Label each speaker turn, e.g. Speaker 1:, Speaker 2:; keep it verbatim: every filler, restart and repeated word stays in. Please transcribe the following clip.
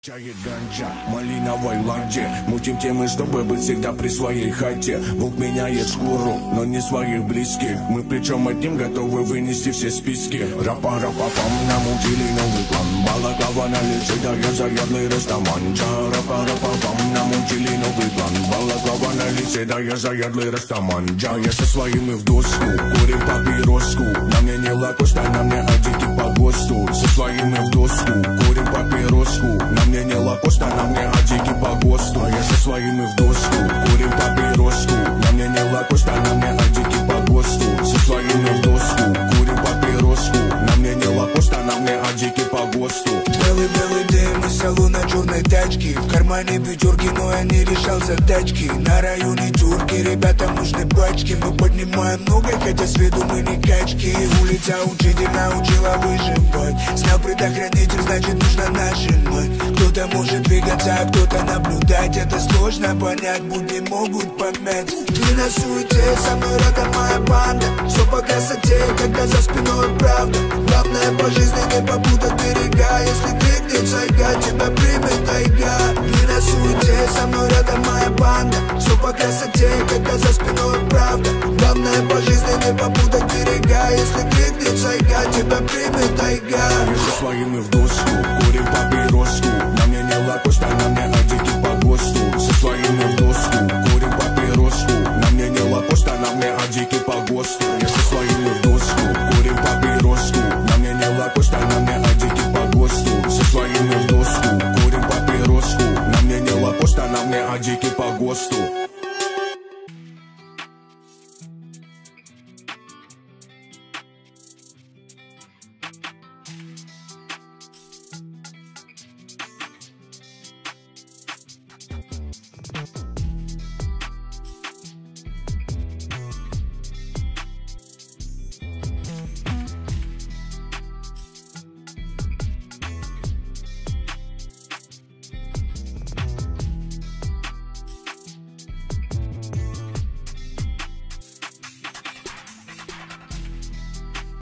Speaker 1: Чает ганджа, малиновой ладье. Мутим темы, чтобы быть всегда при своей хате. Волк меняет шкуру, но не своих близких. Мы причем одним готовы вынести все списки. Рапа-рапа-пам, намутили новый план. Балаклава на лице, да я заядлый растаманча. Рапа-рапа-пам, намутили новый план. Балаклава на лице, да я заядлый растаманча. Я со своими в доску, курим папироску. На мне не лакоста, на мне адики по ГОСТу. Со своими в доску, курим папироску. На мне не лакоста, на мне адики по ГОСТу. А я со своими в доску, курим папироску. На мне не лакоста, на мне адики по ГОСТу. Со своими в доску, курим папироску. На мне не лакоста, на мне адики по ГОСТу.
Speaker 2: Белый-белый дым из салона черной тачки. В кармане пятерки, но я не решал задачки. На районе тюрки, ребятам нужны пачки. Мы поднимаем много, хотя с виду мы не качки. Улица учитель научила выживать. Снял предохранитель, значит нужно нажимать. Кто-то может двигаться, а кто-то наблюдать. Это сложно понять, будни могут помять. Не на суете, со мной рядом моя банда. Все по красоте, когда за спиной правда. Главное по жизни не попутать берега. Если крикнет сайга, тебя примет тайга. Не на суете, со мной рядом моя банда. Все по красоте, когда за спиной правда. Главное по жизни не попутать берега. Если крикнет сайга, тебя примет тайга.
Speaker 1: Я со своими в доску, курим папироску. На мне не лакоста, на мне адики по ГОСТу. Со своими в доску, курим папироску. На мне не лакоста, на мне адики по ГОСТу. Я со своими в доску, курим папироску. На мне не лакоста, на мне адики по ГОСТу. Со своими в доску, курим папироску. На мне не лакоста, на мне адики по ГОСТу.